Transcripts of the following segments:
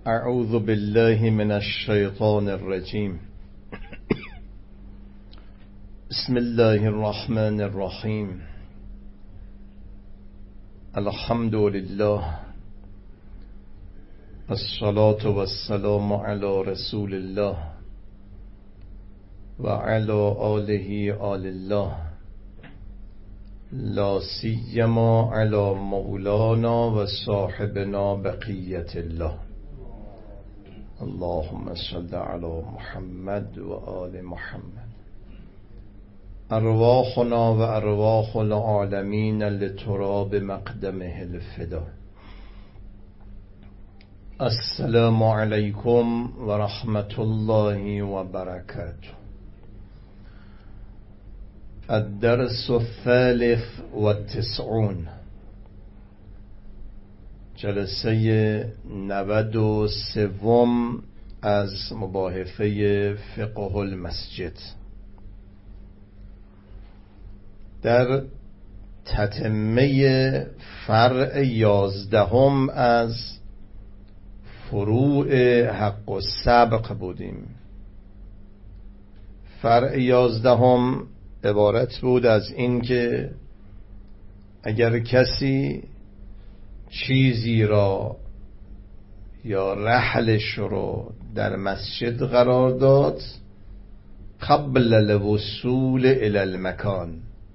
اعوذ بالله من الشیطان الرجیم. بسم الله الرحمن الرحیم. الحمد لله، الصلاة والسلام علی رسول الله و علی آله آل الله، لا سیما علی مولانا و صاحبنا بقیت الله. اللهم صل علی محمد و آل محمد. ارواحنا و ارواح العالمین لتراب مقدمه الفدا. السلام علیکم و رحمت الله و برکاته. الدرس الثالث والتسعون، جلسه 93 از مباحثه فقه المسجد. در تتمه فرع 11 از فروع حق و سبق بودیم. فرع 11 عبارت بود از این که اگر کسی چیزی را یا رحلش رو در مسجد قرار داد قبل الوصول الی المکان،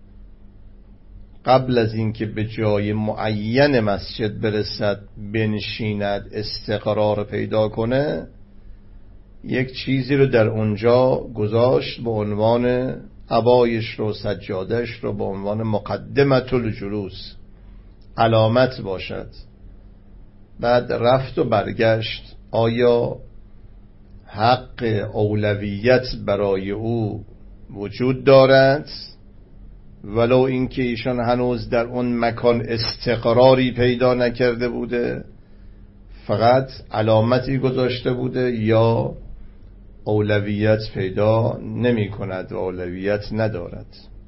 قبل از اینکه به جای معین مسجد برسد بنشیند استقرار پیدا کنه، یک چیزی رو در اونجا گذاشت به عنوان عبایش رو، سجادش رو، به عنوان مقدمة الجلوس، علامت باشد. بعد رفت و برگشت. آیا حق اولویت برای او وجود دارد ولو اینکه ایشان هنوز در اون مکان استقراری پیدا نکرده بوده، فقط علامتی گذاشته بوده، یا اولویت پیدا نمی کند و اولویت ندارد؟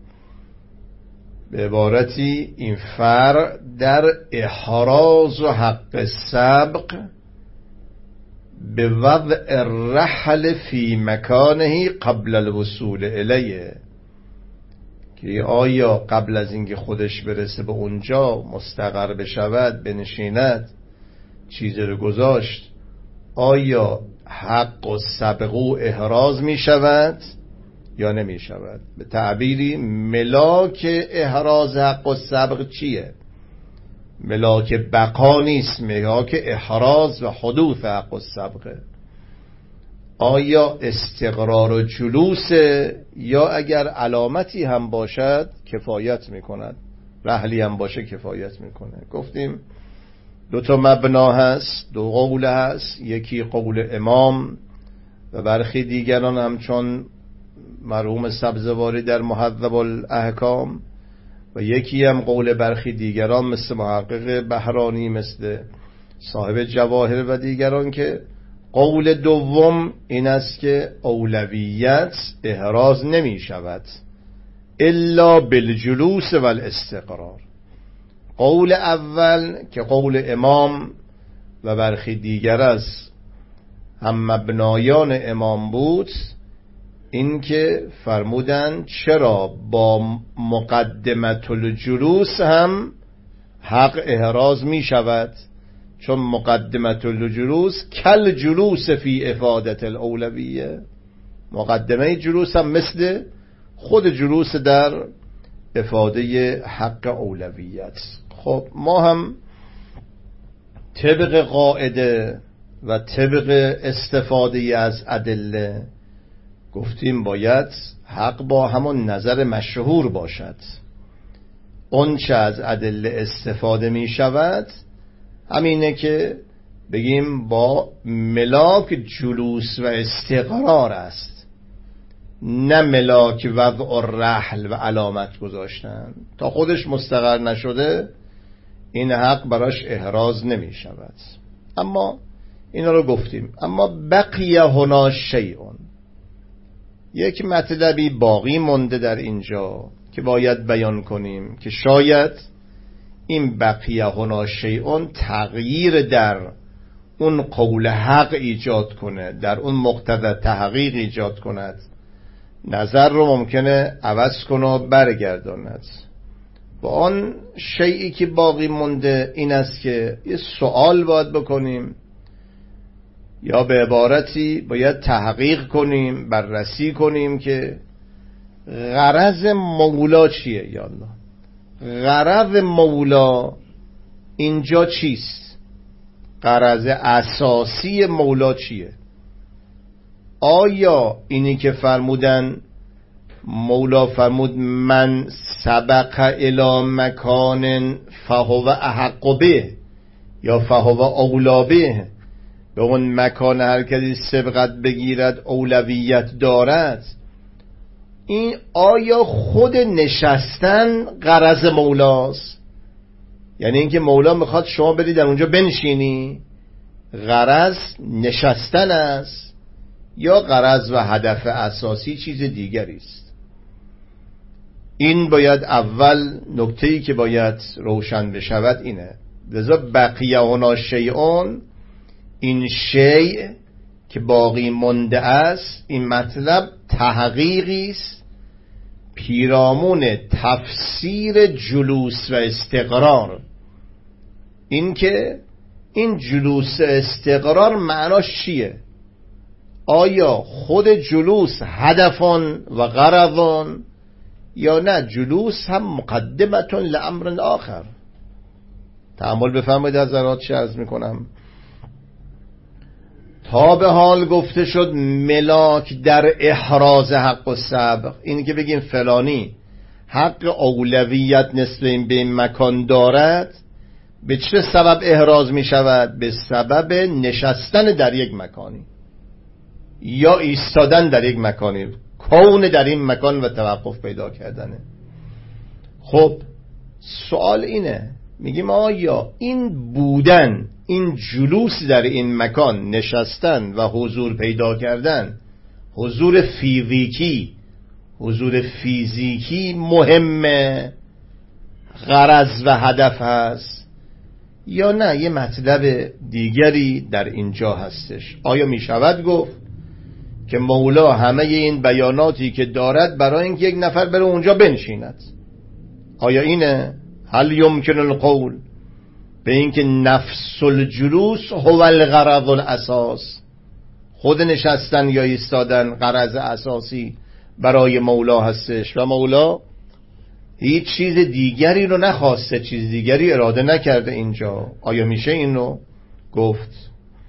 به عبارتی این فرع در احراز و حق سبق به وضع الرحل فی مکانه قبل الوصول الیه، که آیا قبل از اینکه خودش برسه به اونجا مستقر بشود، بنشیند، چیزی رو گذاشت، آیا حق و سبق و احراز می شود یا نمی شود؟ به تعبیری ملاک احراز حق و سبق چیه؟ ملاک بقا نیست، ملاک احراز و حدوث حق و سبقه. آیا استقرار و جلوسه یا اگر علامتی هم باشد کفایت می کند، رحلی هم باشه کفایت می کنه؟ گفتیم دو تا مبنا هست، دو قول هست، یکی قول امام و برخی دیگران همچون مرحوم سبزواری در مهذب الاحکام، و یکی هم قول برخی دیگران مثل محقق بهرانی، مثل صاحب جواهر و دیگران، که قول دوم این است که اولویت احراز نمی شود الا بالجلوس و الاستقرار. قول اول که قول امام و برخی دیگر از هم مبنایان امام بود، این که فرمودن چرا با مقدمة الجلوس هم حق احراز می شود، چون مقدمة الجلوس کل جلوس فی افادت الاولویه، مقدمه جلوس هم مثل خود جلوس در افاده حق اولویت. خب ما هم طبق قاعده و طبق استفاده از ادله گفتیم باید حق با همون نظر مشهور باشد. اون چه از ادله استفاده می شود همینه که بگیم با ملاک جلوس و استقرار است، نه ملاک وضع الرحل و علامت گذاشتن. تا خودش مستقر نشده این حق براش احراز نمی شود. اما اینا رو گفتیم. اما بقیه هنا شیئون، یک مطلبی باقی مونده در اینجا که باید بیان کنیم، که شاید این بقیه هنا شیئون تغییر در اون قول حق ایجاد کنه، در اون مقتضی تحقیق ایجاد کند، نظر رو ممکنه عوض کنه و برگرداند. و آن شیئی که باقی مونده این است که یه سوال باید بکنیم، یا به عبارتی باید تحقیق کنیم، بررسی کنیم که غرض مولا چیه. یا الله، غرض مولا اینجا چیست؟ غرض اساسی مولا چیه؟ آیا اینی که فرمودن، مولا فرمود من سبق الی مکان فهو احق به یا فهو اولا به، به اون مکان هر کسی سبقت بگیرد اولویت دارد، این آیا خود نشستن غرض مولاست؟ یعنی اینکه مولا میخواد شما برید در اونجا بنشینی، غرض نشستن است، یا غرض و هدف اساسی چیز دیگری است؟ این باید اول نکته‌ای که باید روشن بشود اینه. لذا بقیه هنا شیئون، این شیء که باقی مونده است، این مطلب تحقیقی است پیرامون تفسیر جلوس و استقرار. این که این جلوس و استقرار معناش چیه؟ آیا خود جلوس هدفون و غرضون، یا نه جلوس هم مقدمتون لامر آخر؟ تأمل بفرمایید حضرات، چه عرض میکنم. تا به حال گفته شد ملاک در احراز حق و سبق، این که بگیم فلانی حق اولویت نسبت به این مکان دارد، به چه سبب احراز می شود؟ به سبب نشستن در یک مکانی یا ایستادن در یک مکانی، کون در این مکان و توقف پیدا کردنه. خب سوال اینه، میگیم آیا این بودن، این جلوس در این مکان، نشستن و حضور پیدا کردن، حضور فیزیکی، حضور فیزیکی مهمه، غرض و هدف هست، یا نه یه مطلب دیگری در اینجا هستش؟ آیا میشود گفت که مولا همه این بیاناتی که دارد برای اینکه یک نفر بره اونجا بنشیند؟ آیا اینه؟ هل یمکن القول به اینکه نفس الجلوس هو الغرض الاساس، خود نشستن یا ایستادن غرض اساسی برای مولا هستش و مولا هیچ چیز دیگری رو نخواسته، چیز دیگری اراده نکرده اینجا؟ آیا میشه این رو گفت؟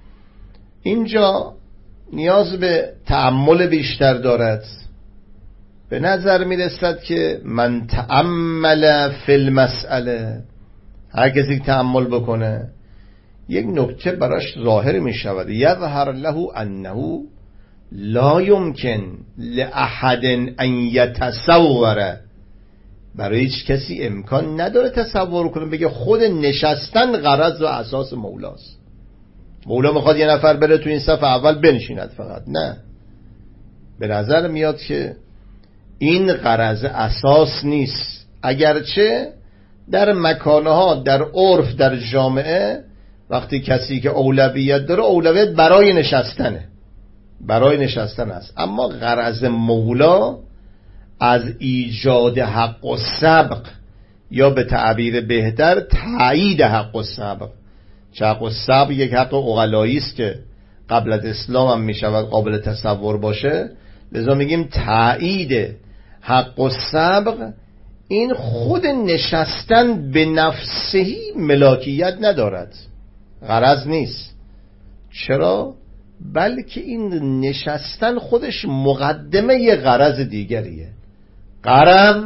اینجا نیاز به تأمل بیشتر دارد. به نظر میرسد که من تأمل فی المسئله، هر کسی تأمل بکنه یک نکته براش ظاهر می شود، یظهر له انه لا یمکن لأحد ان یتصور، برای هیچ کسی امکان نداره تصور کنه بگه خود نشستن غرض و اساس مولاست. مولا میخواد یه نفر بره تو این صف اول بنشیند فقط؟ نه، به نظر میاد که این غرض اساس نیست، اگرچه در مکانها، در عرف، در جامعه وقتی کسی که اولویت داره، اولویت برای نشستنه، برای نشستن است، اما غرض مولا از ایجاد حق و سبق، یا به تعبیر بهتر تایید حق و سبق. حق و سبق یک حق عقلایی است که قبل از اسلام هم می شود قابل تصور باشه، لذا میگیم تایید حق و سبق. این خود نشستن به نفسهی ملاکیت ندارد، غرض نیست. چرا؟ بلکه این نشستن خودش مقدمه یه غرض دیگریه. غرض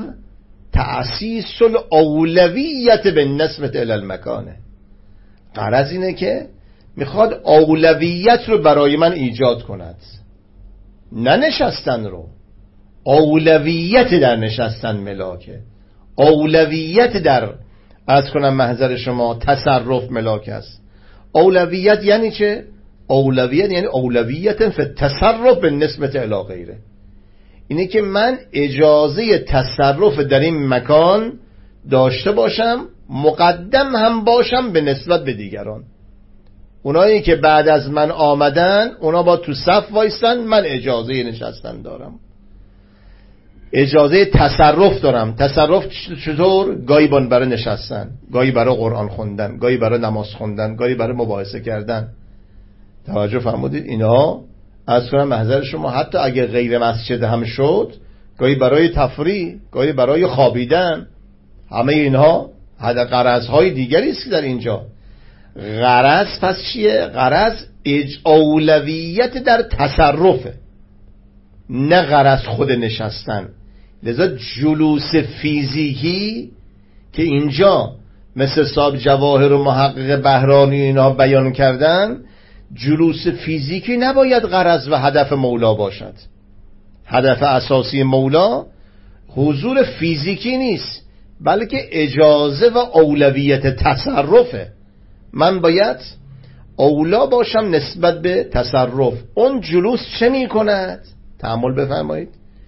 تأسیس الاولویت به نسبت الی المکانه. غرض اینه که میخواد اولویت رو برای من ایجاد کند، نه نشستن رو. اولویت در نشستن ملاکه، اولویت در عرض کنم محضر شما تصرف ملاک است. اولویت یعنی چه؟ اولویت یعنی اولویت فی تصرف به نسبت الی غیره، اینه که من اجازه تصرف در این مکان داشته باشم، مقدم هم باشم به نسبت به دیگران. اونایی که بعد از من آمدن اونا با تو صف وایستن، من اجازه نشستن دارم، اجازه تصرف دارم. تصرف چطور؟ گاهی برای نشستن، گاهی برای قرآن خوندن، گاهی برای نماز خوندن، گاهی برای مباحثه کردن. توجه فرمودید؟ اینها از کنم محضر شما حتی اگه غیر مسجد هم شد، گاهی برای تفریح، گاهی برای خوابیدن، همه اینها غرضهای دیگری است که در اینجا. غرض پس چیه؟ غرض اولویت در تصرفه، نه غرض خود نشستن. لذا جلوس فیزیکی که اینجا مثل صاحب جواهر و محقق بهرانی اینا بیان کردن، جلوس فیزیکی نباید غرض و هدف مولا باشد. هدف اساسی مولا حضور فیزیکی نیست، بلکه اجازه و اولویت تصرفه. من باید اولا باشم نسبت به تصرف. اون جلوس چه می کند؟ تأمل بفرمایید.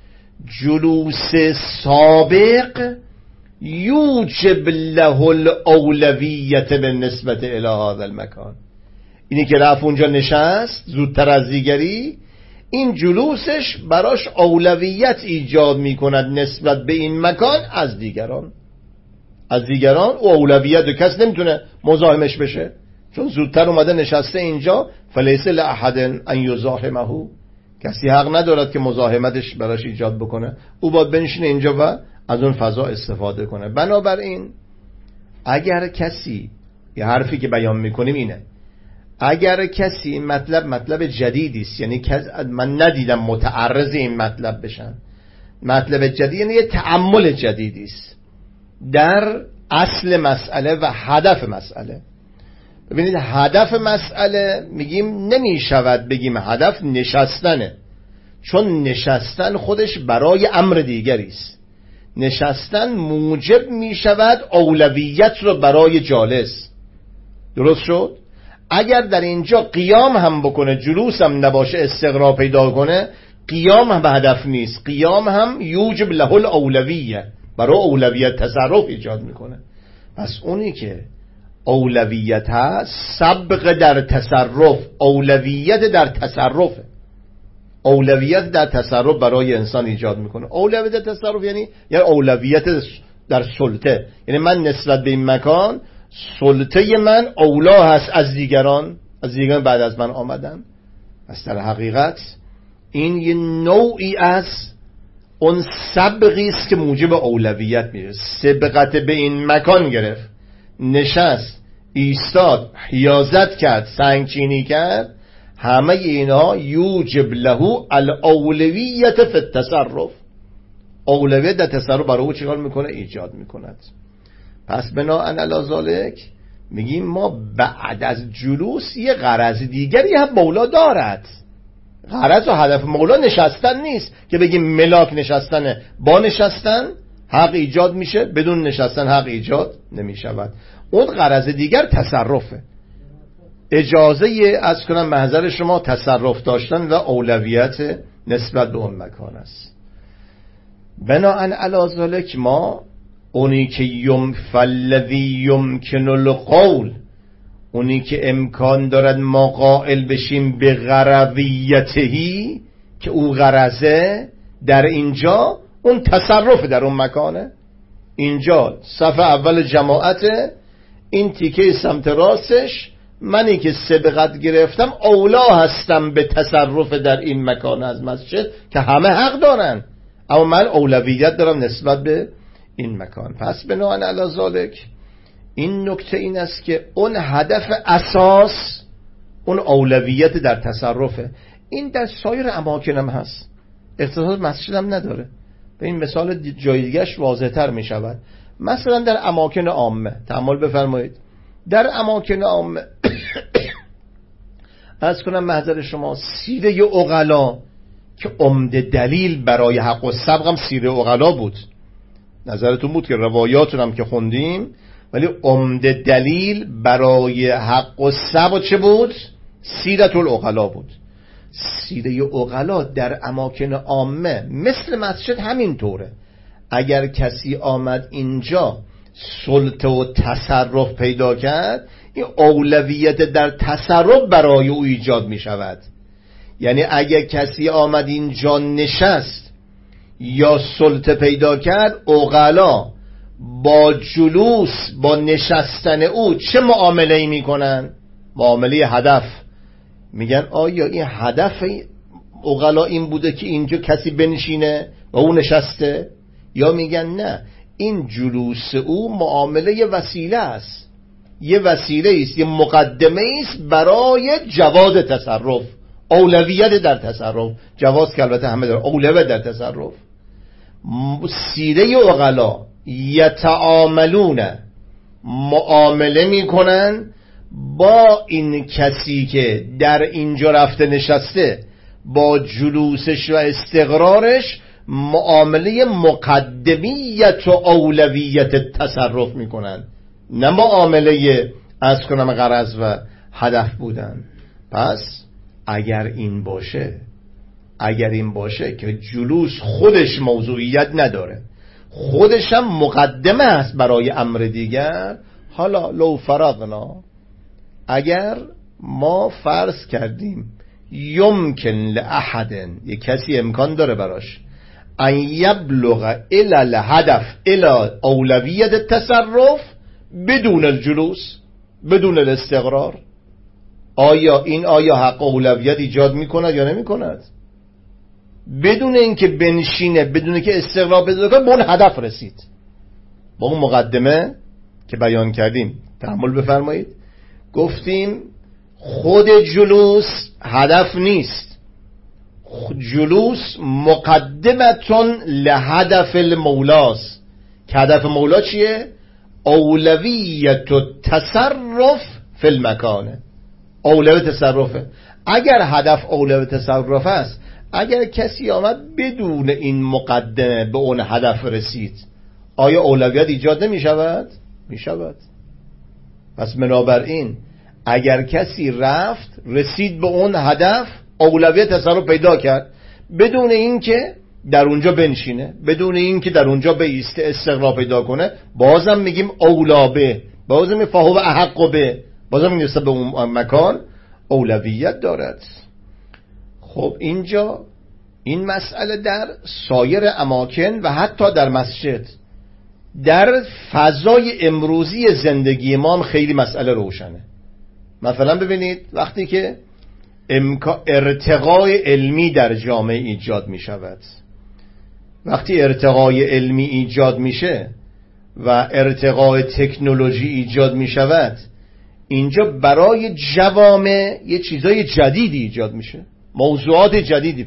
جلوس سابق یوجب له الاولویت به نسبت الی هذا المکان. اینی که رفت اونجا نشست زودتر از دیگری، این جلوسش براش اولویت ایجاد می کند نسبت به این مکان از دیگران. از دیگران او اولویت و کس نمیتونه مزاحمش بشه، چون زودتر اومده نشسته اینجا. فلیس لاحد ان یزاحمه، کسی حق ندارد که مزاحمتش براش ایجاد بکنه، او باید بنشینه اینجا و از اون فضا استفاده کنه. بنابراین اگر کسی، یه حرفی که بیان میکنیم اینه، اگر کسی این مطلب جدیدی است، یعنی من ندیدم متعرض این مطلب بشن، مطلب جدید یعنی یه تأمل جدیدی است در اصل مسئله و هدف مسئله. ببینید هدف مسئله میگیم نمیشود بگیم هدف نشستنه، چون نشستن خودش برای امر دیگری است. نشستن موجب میشود اولویت رو برای جالس. درست شد؟ اگر در اینجا قیام هم بکنه، جلوس هم نباشه، استقرار پیدا کنه، قیام هم هدف نیست. قیام هم یوجب له الاولویه، برای اولویت تصرف ایجاد میکنه. پس اونی که اولویت هست سبق در تصرف، اولویت در تصرفه. اولویت در تصرف برای انسان ایجاد میکنه. اولویت در تصرف یعنی اولویت در سلطه، یعنی من نسبت به این مکان سلطه من اولا هست از دیگران بعد از من آمدن. پس در حقیقت این یه نوعی از اون سبقی است که موجب اولویت میشه. سبقت به این مکان گرفت، نشست، ایستاد، حیازت کرد، سنگچینی کرد، همه اینا یوجب له الاولویت فی التصرف. اولویت در تصرف برای او چیکار میکنه؟ ایجاد میکند. پس بناءً علی ذالک میگیم ما بعد از جلوس یه غرض دیگری هم مولا دارد. غرض و هدف مولا نشستن نیست که بگیم ملاک نشستنه، با نشستن حق ایجاد میشه، بدون نشستن حق ایجاد نمیشود. اون غرض دیگر تصرفه، اجازه از کنم محضر شما تصرف داشتن و اولویت نسبت به اون مکان است. بناءً علی ذالک ما اونی که فالذی یمکن القول، اونی که امکان دارد ما قائل بشیم به غرضیتهی، که او غرضه در اینجا اون تصرف در اون مکانه. اینجا صف اول جماعته، این تیکه سمت راستش، منی که سبقت گرفتم اولا هستم به تصرف در این مکان از مسجد که همه حق دارن، اما من اولویت دارم نسبت به این مکان. پس بناء علی ذالک این نکته این است که اون هدف اساس اون اولویت در تصرفه. این در سایر اماکن هم هست، اختصاص مسجد هم نداره. به این مثال جای دیگه‌اش واضح‌تر می شود. مثلا در اماکن عامه تأمل بفرمایید. در اماکن عامه از کنم محضر شما سیره عقلا که عمده دلیل برای حق و سبق هم سیره عقلا بود. نظرتون بود که روایاتون هم که خوندیم، ولی عمده دلیل برای حق و سبق چه بود؟ سیرت العقلا بود. سیره عقلا در اماکن عامه مثل مسجد همین طوره. اگر کسی آمد اینجا سلطه و تصرف پیدا کرد، این اولویت در تصرف برای او ایجاد می شود. یعنی اگه کسی آمد اینجا نشست یا سلطه پیدا کرد، عقلا با جلوس، با نشستن او چه معامله ای می کنن؟ معامله هدف. میگن آیا این هدف عقلا این بوده که اینجا کسی بنشینه و او نشسته؟ یا میگن نه، این جلوس او معامله وسیله است، یه وسیله است، یه مقدمه است برای جواز تصرف، اولویت در تصرف. جواز که البته همه داره، اولویت در تصرف. سیره عقلا یتعاملون، معامله میکنن با این کسی که در اینجا رفته نشسته، با جلوسش و استقرارش معامله مقدمیت و اولویت تصرف میکنن، نه معامله از کنم غرض و هدف بودن. پس اگر این باشه که جلوس خودش موضوعیت نداره، خودش هم مقدمه است برای امر دیگر. حالا لو فرضنا، اگر ما فرض کردیم یمکن لأحد، یک کسی امکان داره براش ان یبلغ الی الهدف الی اولویت تصرف بدون الجلوس، بدون الاستقرار، آیا حق اولویت ایجاد میکند یا نمیکند؟ بدون اینکه بنشینه، بدون که استقرار پیدا کنه، به اون هدف رسید، با اون مقدمه که بیان کردیم. تأمل بفرمایید، گفتیم خود جلوس هدف نیست، جلوس مقدمتون لهدف المولاست، که هدف مولا چیه؟ اولویت و تصرف فی المکانه، اولویت تصرفه. اگر هدف اولویت تصرف است، اگر کسی آمد بدون این مقدمه به اون هدف رسید، آیا اولویت ایجاد نمی شود؟ می شود. پس بنابراین اگر کسی رسید به اون هدف، اولویت تصرف پیدا کرد، بدون اینکه در اونجا بنشینه، بدون اینکه در اونجا بیسته، استقرار پیدا کنه، بازم میگیم اولابه، بازم فهو احق به، بازم میرسه به اون مکان اولویت دارد. خب اینجا این مسئله در سایر اماکن و حتی در مسجد، در فضای امروزی زندگی ما هم خیلی مسئله روشنه. مثلا ببینید وقتی که ارتقای علمی در جامعه ایجاد می شود، وقتی ارتقای علمی ایجاد میشه و ارتقای تکنولوژی ایجاد می شود، اینجا برای جوامع یه چیزای جدیدی ایجاد میشه، موضوعات جدیدی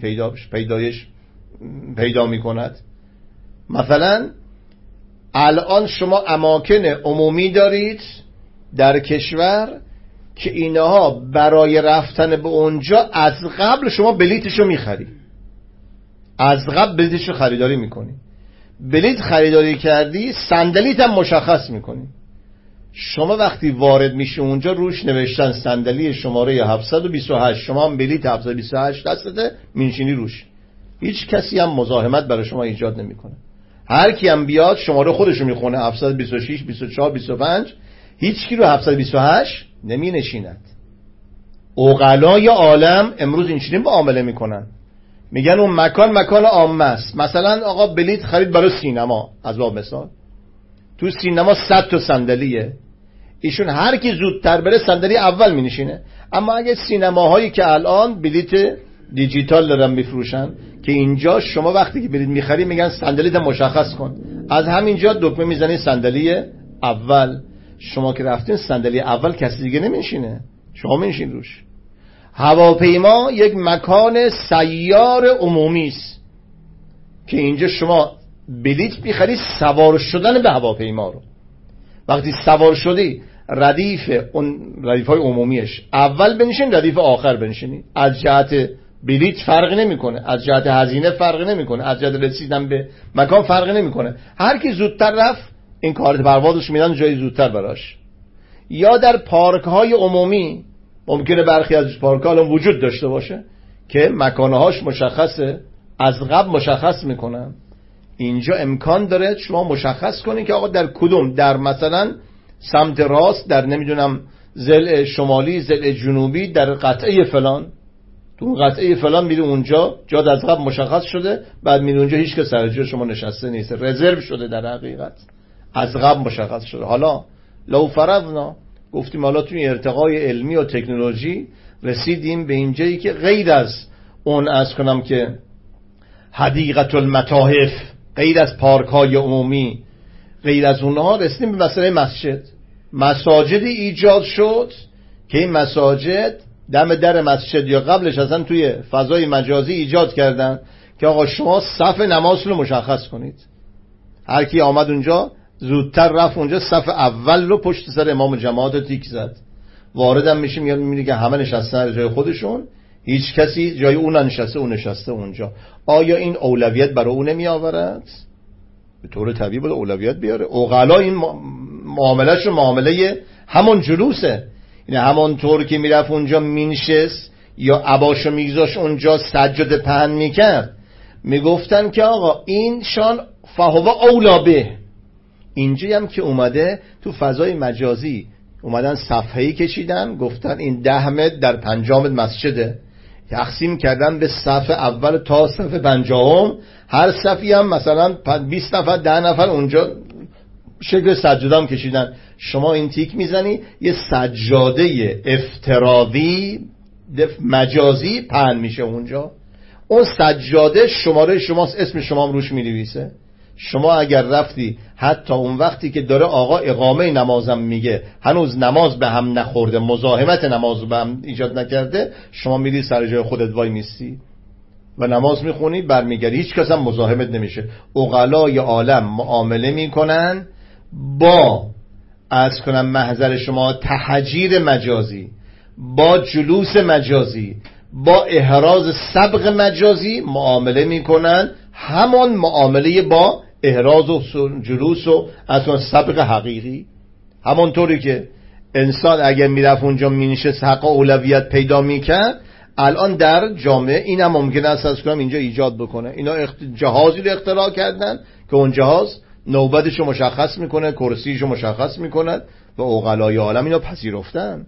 پیدا می کند. مثلا الان شما اماکن عمومی دارید در کشور که اینها برای رفتن به اونجا از قبل شما بلیتشو میخری، از قبل بلیتشو خریداری میکنی، بلیت خریداری کردی، صندلیت هم مشخص میکنی. شما وقتی وارد میشه اونجا روش نوشتن صندلی شماره 728، شما هم بلیت 728 دستته، میشینی روش، هیچ کسی هم مزاحمت برای شما ایجاد نمیکنه. هر کی هم بیاد شماره خودشو میخونه، 726 24 25، هیچ کی رو 728 نمی نشیند. عقلای عالم امروز اینجوری معامله میکنن، میگن اون مکان عامه است. مثلا آقا بلیت خرید برای سینما، از باب مثال تو سینما 100 تا صندلیه، ایشون هر کی زودتر بره صندلی اول می نشینه. اما اگه سینماهایی که الان بلیت دیجیتال دارن میفروشن، که اینجا شما وقتی که بلیت میخری میگن صندلیت مشخص کن، از همینجا دکمه میزنی صندلی اول. شما که رفتین صندلی اول کسی دیگه نمیشینه، شما میشین روش. هواپیما یک مکان سیار عمومی است که اینجا شما بلیت میخری سوار شدن به هواپیما رو. وقتی سوار شدی ردیف های عمومیش اول بنشین، ردیف آخر بنشینی. از جهت بلیت فرق نمیکنه، از جهت هزینه فرق نمیکنه، از جهت رسیدن به مکان فرق نمیکنه. هر کی زودتر رفت این کارت پروازش میدن جای زودتر براش. یا در پارک های عمومی ممکنه برخی از پارک ها الان وجود داشته باشه که مکانهاش مشخصه، از قبل مشخص میکنن. اینجا امکان داره شما مشخص کنید که آقا در کدوم، در مثلا سمت راست، در نمیدونم ضلع شمالی، ضلع جنوبی در قطعه فلان، تو قطعه فلان میری اونجا، جا از قبل مشخص شده، بعد میری اونجا هیچ که سر جای شما نشسته نیست، رزرو شده، در حقیقت از قبل مشخص شده. حالا لو فرضنا، گفتیم حالا توی ارتقای علمی و تکنولوژی رسیدیم به اینجایی که غیر از اون از کنم که حدیقه المتاحف، غیر از پارک‌های عمومی، غیر از اونها رسیدیم به مسئله مسجد. مساجدی ایجاد شد که این مساجد دم در مسجد یا قبلش اصلا توی فضای مجازی ایجاد کردن که آقا شما صف نماز رو مشخص کنید. هر کی آمد اونجا زودتر رفت اونجا صف اول رو پشت سر امام جماعت تیک زد. واردم میشیم یا میبینی که همه نشستن جای خودشون، هیچ کسی جای اون ننشسته، اون نشسته اونجا. آیا این اولویت برای اون نمی آورد؟ به طور طبیعی بود اولویت بیاره. عقلا این معاملهش معامله همون جلوسه، این همون طور که میرفت اونجا مینشست یا عباشو میگذاشت اونجا سجاده پهن میکرد، میگفتن که آقا این شان فهو اولا به. اینجایی هم که اومده تو فضای مجازی اومدن صفحه‌ای کشیدن، گفتن این 10 متر در 50 متر مسجده، تقسیم کردن به صف اول تا صف 50، هر صفی هم مثلا 20 نفر 10 نفر اونجا شکل سجاده هم کشیدن. شما این تیک میزنی یه سجاده افتراضی مجازی پهن میشه اونجا، اون سجاده شماره شماست، اسم شما هم روش مینویسه. شما اگر رفتی حتی اون وقتی که داره آقا اقامه نمازم میگه هنوز نماز به هم نخورده، مزاحمت نماز به هم ایجاد نکرده، شما میری سر جای خودت وای میستی و نماز میخونی برمیگردی، هیچ کس هم مزاحمت نمیشه. عقلای عالم معامله میکنن با از کنم محضر شما تحجیر مجازی، با جلوس مجازی، با احراز سبق مجازی معامله میکنن، همون معامله با احراز و جلوس و اصلا سبق حقیقی. همونطوری که انسان اگر میرفت اونجا مینشست حق اولویت پیدا میکرد، الان در جامعه این هم ممکنه است از کنم اینجا ایجاد بکنه. اینا جهازی رو اختراع کردن که اون جهاز نوبتشو مشخص میکنه، کرسیشو مشخص میکنه و عقلای عالم اینا پذیرفتن.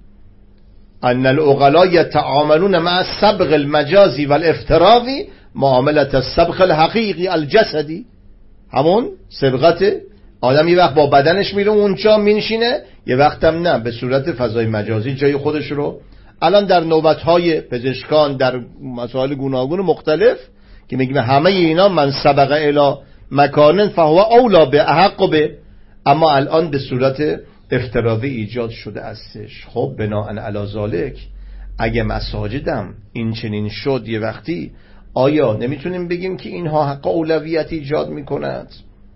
ان العقلا یتعاملون مع السبق المجازی والافتراضی معاملت السبق الحقیقی الجسدی. همون سبقت آدم یه وقت با بدنش میره اونجا مینشینه، یه وقت هم نه، به صورت فضای مجازی جای خودش رو. الان در نوبت‌های پزشکان در مسائل گوناگون مختلف که میگیم همه اینا من سبق الی مکان فهو اولا به احق به، اما الان به صورت افتراضی ایجاد شده استش. خب بناء علی ذالک اگه مساجدم این چنین شد یه وقتی، آیا نمیتونیم بگیم که اینها حق اولویت ایجاد میکند؟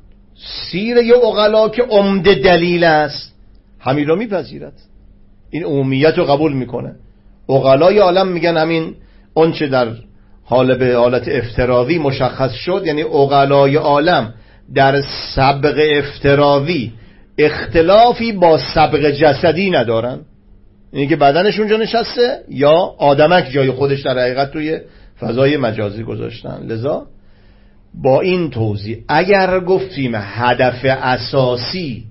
سیره عقلا که عمده دلیل است همین رو میپذیرد، این عمومیت رو قبول میکنه. عقلای عالم میگن همین اون چه در به حالت افتراضی مشخص شد، یعنی عقلای عالم در سبق افتراضی اختلافی با سبق جسدی ندارن، اینی که بدنش اونجا نشسته یا آدمک جای خودش در حقیقت توی فضای مجازی گذاشتن. لذا با این توضیح اگر گفتیم هدف اساسی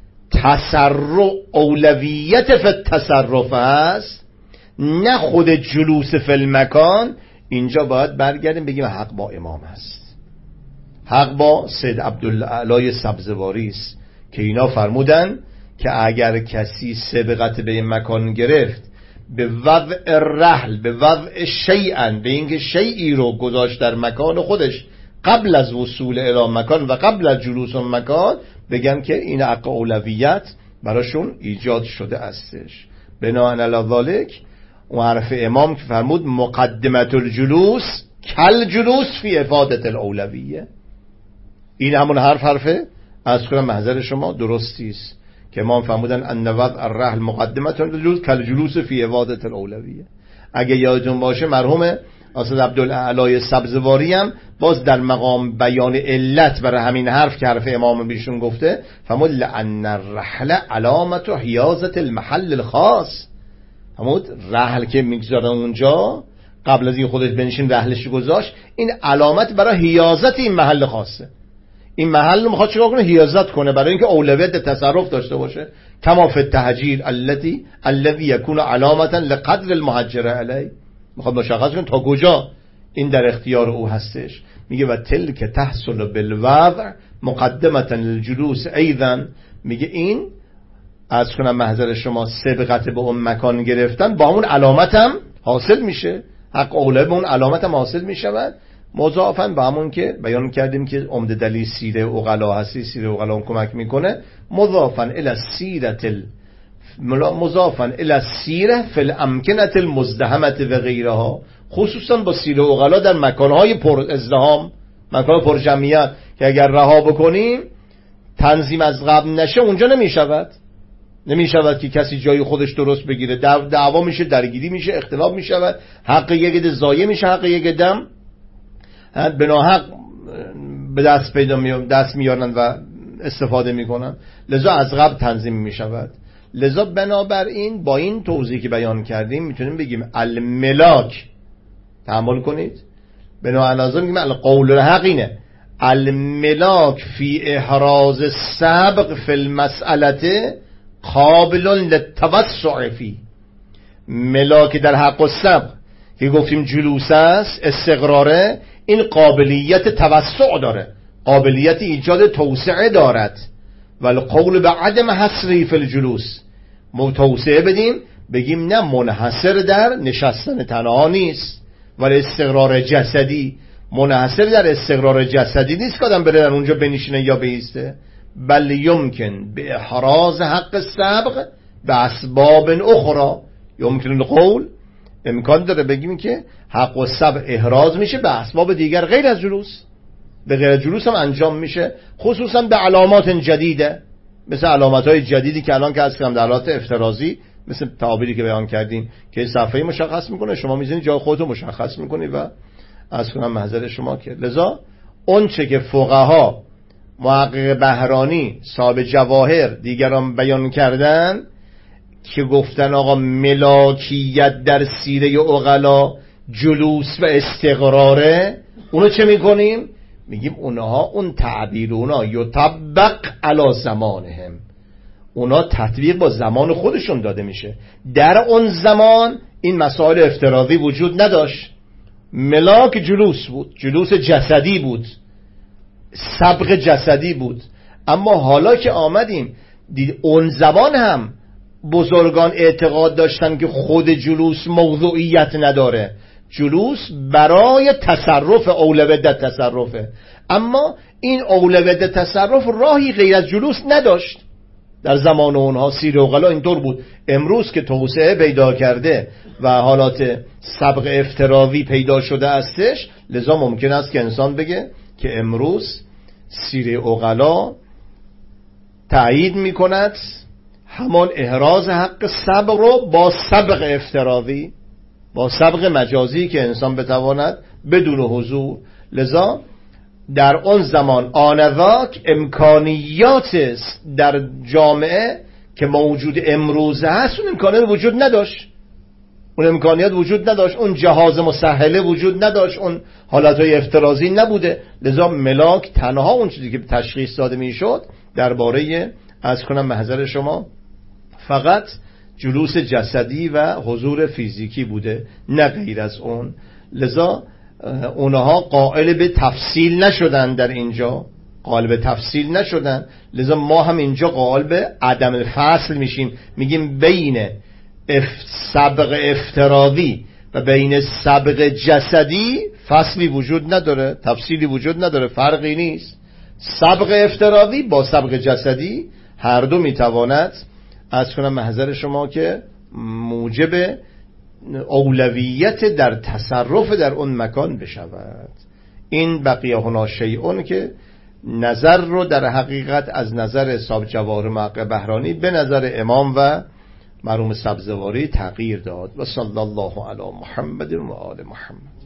تسرع اولویت فی التصرف است نه خود جلوس فی المکان، اینجا باید برگردیم بگیم حق با امام است، حق با سید عبدالعلی سبزواری است که اینا فرمودن که اگر کسی سبقت به این مکان گرفت به وضع رحل، به وضع شیئا، به اینکه شیئی رو گذاشت در مکان خودش قبل از وصول الی مکان و قبل از جلوس مکان، بگن که این حق اولویت براشون ایجاد شده استش. بناء علی ذالک اون حرف امام که فرمود مقدمت الجلوس کل جلوس فی افادت الاولویه، این همون حرف از کنم محضر شما درستی است که امام فرمودن ان وضع الرحل مقدمت الجلوس کل جلوس فی افادت الاولویه. اگه یادتون باشه مرحوم اسد عبدالعلی سبزواری هم باز در مقام بیان علت برای همین حرف که حرف امام بیشون گفته فرمود لان الرحل علامت حیازت المحل الخاص. فرمود رحل که میگذاره اونجا قبل از این خودش بنشین رحلش گذاشت، این علامت برای حیازت این محل خاصه. این محل رو میخواد چیکار کنه؟ حیازت کنه برای اینکه اولویت تصرف داشته باشه. کما فی التهجیر الذی یکون علامتا لقدر المهجر علیه، میخواد مشخص کنه تا کجا این در اختیار او هستش. میگه و تلک تحصل بالوضع مقدمتا للجلوس ایضا، میگه این از کنم محضر شما سبقت به اون مکان گرفتن با اون علامت هم حاصل میشه، حق اولویت به اون علامت هم حاصل میشود. مضافاً به همون که بیان کردیم که عمده دلیل سیره عقلا هستی، سیره عقلا کمک میکنه. مضافاً الی السیره فی الامکنه المزدحمه و غیرها، خصوصا با سیره عقلا در مکانهای پر ازدحام، مکان پر جمعیت که اگر رها بکنیم تنظیم از قبل نشه اونجا نمیشود که کسی جای خودش درست بگیره، دعوا میشه، درگیری میشه، اختلاف میشود، حق یک عده ضایع میشه، حق یک عده بناحق به دست میارن و استفاده میکنن، لذا از قبل تنظیم میشود. لذا بنابراین با این توضیحی که بیان کردیم میتونیم بگیم الملاک، تحمل کنید، بنابراین میگیم القول الحق اینه، الملاک فی احراز السبق فی المسئله قابل للتوسع فی. ملاک در حق و سبق که گفتیم جلوس است، استقراره، این قابلیت توسع داره، قابلیت ایجاد توسعه دارد. ولی قول به عدم حصری فی الجلوس، توسعه بدیم بگیم نه منحصر در نشستن تنها نیست، ولی استقرار جسدی منحصر در استقرار جسدی نیست که آدم بره در اونجا بنشینه یا بیسته، بل یمکن به احراز حق السبق به اسباب اخرى. یمکن القول، امکان داره بگیم که حق و سبق احراز میشه به اسباب دیگر غیر از جلوس، به غیر از جلوس هم انجام میشه، خصوصا به علامات جدیده، مثل علامات های جدیدی که الان که از کردم در حالت افترازی، مثل تعابیری که بیان کردیم که صفحه مشخص میکنه، شما میزنید جای خودتو مشخص میکنی و از کنم محضر شما که. لذا اون چه که فقها محقق بهرانی صاحب جواهر دیگران بیان کردن که گفتن آقا ملاکیت در سیره عقلا جلوس و استقراره، اونو چه میکنیم؟ میگیم اونها اون تعبیر اونا یطبق علی زمانهم، اونا تطبیق با زمان خودشون داده میشه. در اون زمان این مسائل افتراضی وجود نداشت، ملاک جلوس بود، جلوس جسدی بود، سبق جسدی بود. اما حالا که آمدیم دید اون زمان هم بزرگان اعتقاد داشتن که خود جلوس موضوعیت نداره، جلوس برای تصرف، اولویت تصرفه، اما این اولویت تصرف راهی غیر از جلوس نداشت در زمان اونها. سیر عقلا اینطور بود. امروز که توسعه پیدا کرده و حالات سبق افتراضی پیدا شده استش، لذا ممکن است که انسان بگه که امروز سیر عقلا تأیید میکند همان احراز حق سبق رو با سبق افتراضی، با سبق مجازی که انسان بتواند بدون حضور. لذا در اون زمان آنذاک امکانیات در جامعه که موجود امروز هست اون امکانیات وجود نداشت، اون امکانیات وجود نداشت، اون جهاز مسهله وجود نداشت، اون حالتهای افتراضی نبوده. لذا ملاک تنها اون چیزی که تشخیص داده میشد درباره از کنم محضر شما فقط جلوس جسدی و حضور فیزیکی بوده، نه غیر از اون. لذا اونها قائل به تفصیل نشدن، در اینجا قائل به تفصیل نشدن. لذا ما هم اینجا قائل به عدم فصل میشیم، میگیم بین سبق افتراضی و بین سبق جسدی فصلی وجود نداره، تفصیلی وجود نداره، فرقی نیست. سبق افتراضی با سبق جسدی هر دو میتواند از کنم محضر شما که موجب اولویت در تصرف در اون مکان بشود. این بقیه هنا شیئون که نظر رو در حقیقت از نظر صاحب جواهر محقق بهرانی به نظر امام و مرحوم سبزواری تغییر داد. و صلی الله علی محمد و آل محمد.